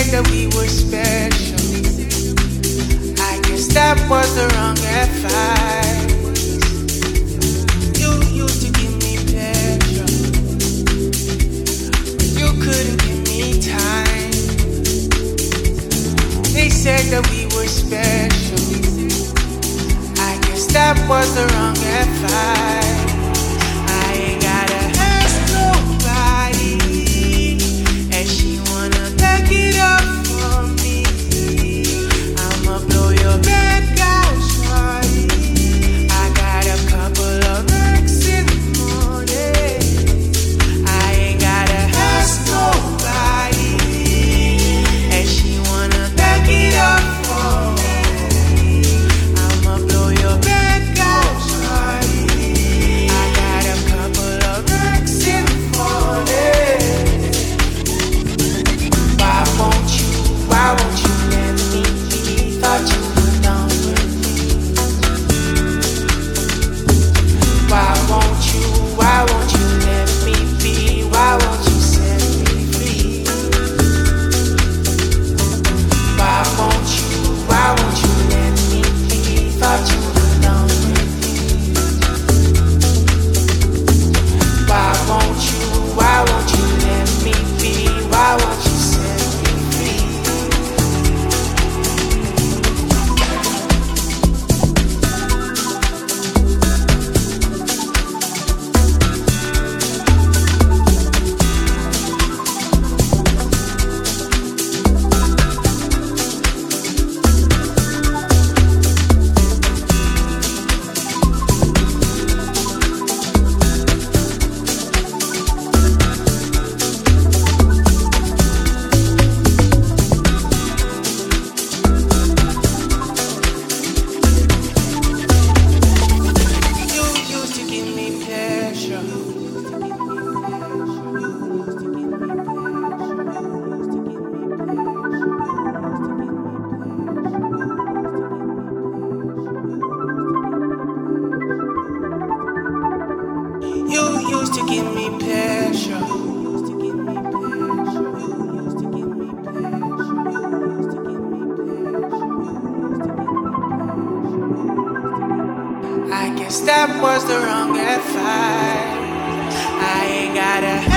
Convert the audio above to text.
that we were special. I guess that was the wrong advice. You used to give me pleasure, but you couldn't give me time. They said that we were special. I guess that was the wrong advice. I ain't gotta ask nobody, and she wanna back it up for me. I'ma blow your back out, shawty. I got a couple of racks in the morning. I ain't gotta ask nobody, and she wanna back it up for me. I'ma blow your back out, shawty. I got a couple of racks in the morning. Why won't you let me be? Thought you were done with me. Why won't you let me be? Why won't you set me free? Why won't you let me be? Thought you were done with me. Why won't you let me be? Why won't you set me free? You used to give me pleasure. You used to give me pleasure. I guess that was the wrong advice. I ain't gotta